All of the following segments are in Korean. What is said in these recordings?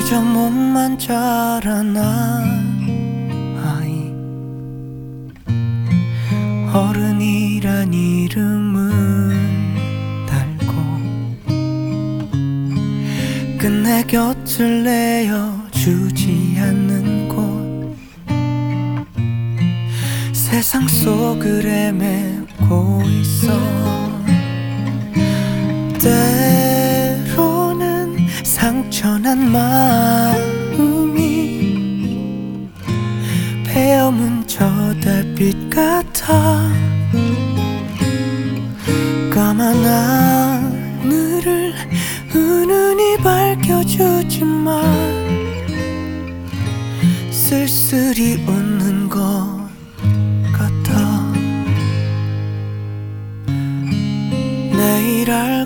그저 몸만 자라난 아이, 어른이란 이름을 달고 끝내 곁을 내어주지 않는 곳, 세상 속을 헤매고 있어. 때로는 상처난 마음이 베어문 저 달빛 같아. 까만 하늘을 은은히 밝혀주지만 쓸쓸히 웃는 것 같아. 내일 할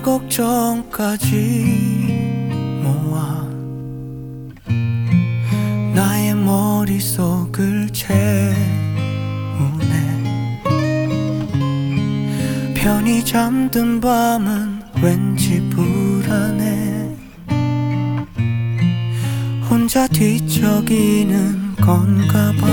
걱정까지 모아 나의 머릿속을 채우네. 편히 잠든 밤은 왠지 불안해. 혼자 뒤척이는 건가 봐.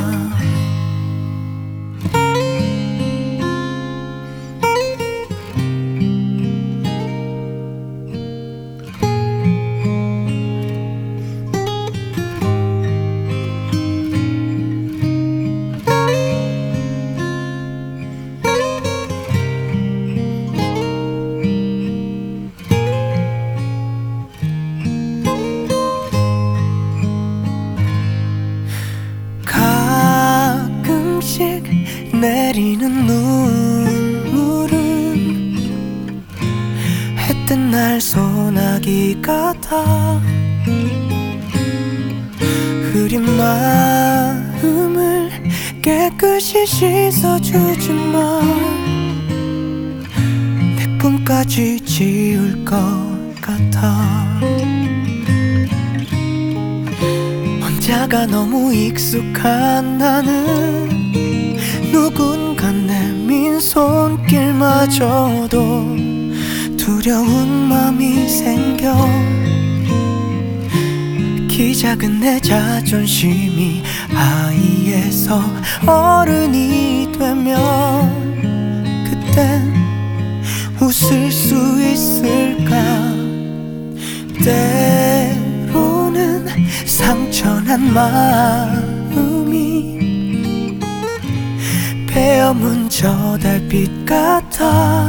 내리는 눈물은 해뜬 날 소나기 같아. 흐린 마음을 깨끗이 씻어주지만 내 꿈까지 지울 것 같아. 혼자가 너무 익숙한 나는 누군가 내민 손길마저도 두려운 맘이 생겨. 키 작은 내 자존심이 아이에서 어른이 되면 그땐 웃을 수 있을까. 때로는 상처난 마음이 베어문 저 달빛 같아.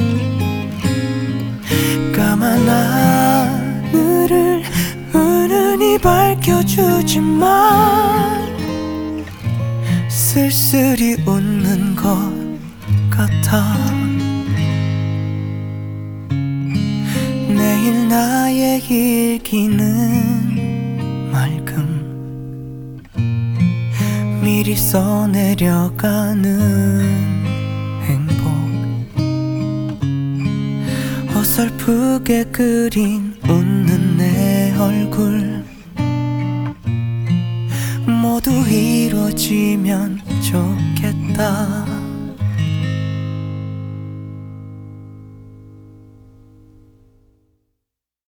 까만 하늘을 은은히 밝혀주지만 쓸쓸히 웃는 것 같아. 내일 나의 일기는 맑음 미리 써내려가는 행복, 어설프게 그린 웃는 내 얼굴 모두 이루어지면 좋겠다.